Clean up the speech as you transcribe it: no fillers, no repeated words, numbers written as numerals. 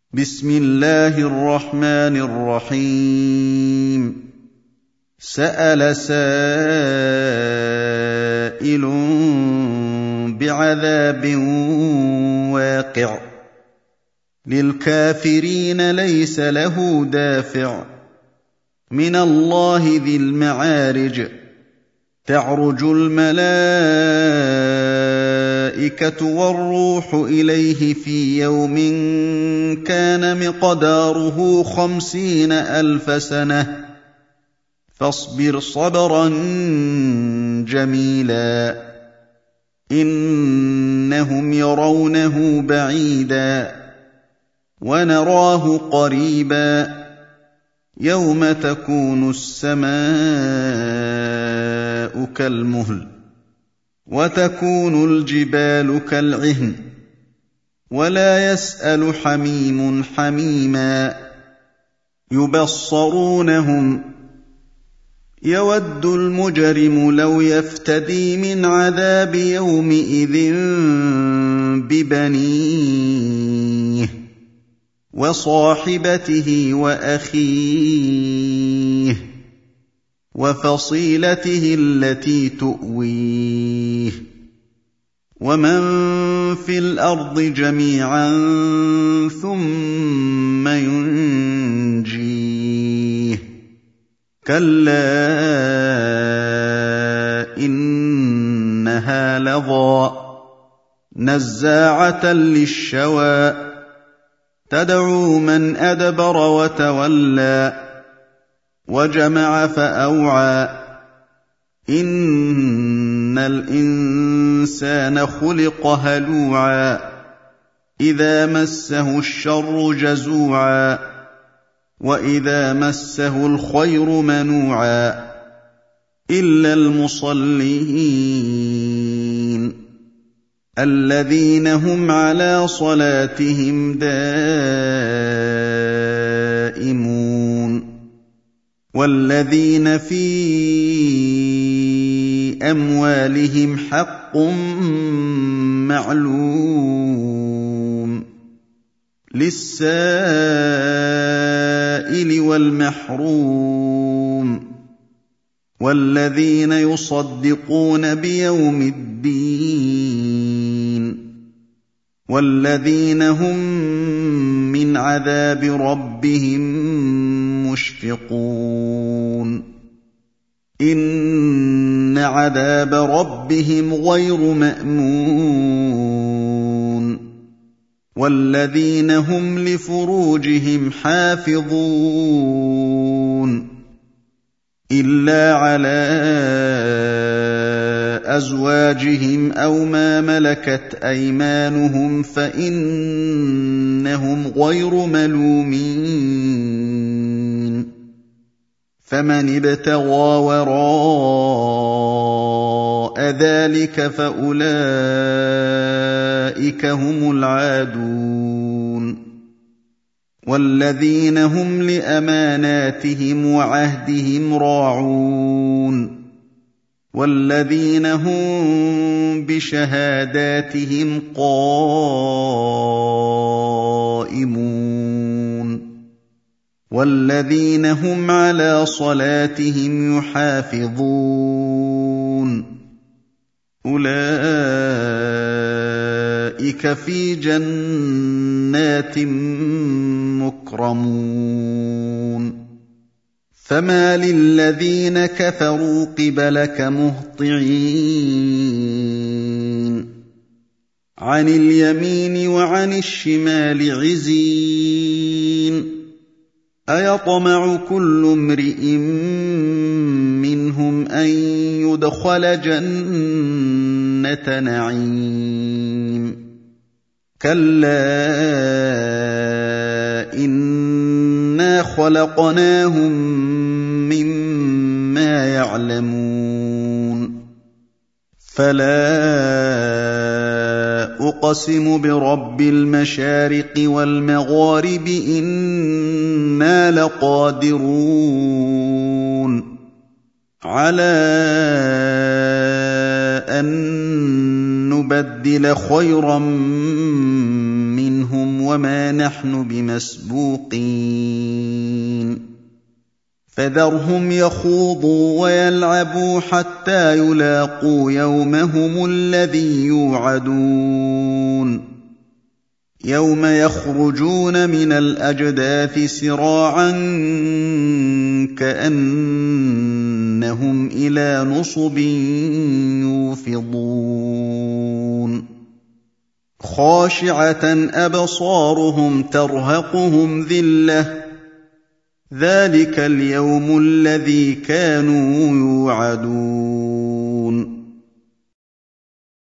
بسم الله الرحمن الرحيم سأل سائل بعذاب واقع للكافرين ليس له دافع من الله ذي المعارج تعرج الملائكة والروح إليه في يوم كان مقداره 50,000 سنة فاصبر صبرا جميلا إنهم يرونه بعيدا ونراه قريبا يوم تكون السماء كالمهل وتكون الجبال كالعهن ولا يسأل حميم حميما يبصرونهم يود المجرم لو يفتدي من عذاب يومئذ ببنيه وصاحبته وأخيه وفصيلته التي تؤويه ومن في الأرض جميعا ثم ينجيه كلا إنها لظى نزاعة للشوى تدعو من أدبر وتولى وجمع فأوعى إن الإنسان خلق هلوعا إذا مسه الشر جزوعا وإذا مسه الخير منوعا إلا المصلين الذين هم على صلاتهم دائمون والذين في أموالهم حق معلوم للسائل والمحروم والذين يصدقون بيوم الدين والذين هم من عذاب ربهم مشفقون إن عذاب ربهم غير مأمون والذين هم لفروجهم حافظون إلا على أزواجهم أو ما ملكت أيمانهم فإنهم غير ملومين فمن ابتغى وراء ذلك فأولئك هم العادون والذين هم لأماناتهم وعهدهم راعون والذين هم بشهاداتهم قائمون والذين هم على صلاتهم يحافظون أولئك في جنات مكرمون فما للذين كفروا قبلك مهطعين عن اليمين وعن الشمال عزين أيطمع كل امرئ منهم أن يدخل جنة نعيم كلا إنا خلقناهم مما يعلمون فلا أقسم برب المشارق والمغارب إنا لقادرون على أن نبدل خيرا منهم وما نحن بمسبوقين فذرهم يخوضوا ويلعبوا حتى يلاقوا يومهم الذي يوعدون يوم يخرجون من الأجداث سراعا كأنهم إلى نصب يوفضون خاشعة أبصارهم ترهقهم ذلة ذلك اليوم الذي كانوا يوعدون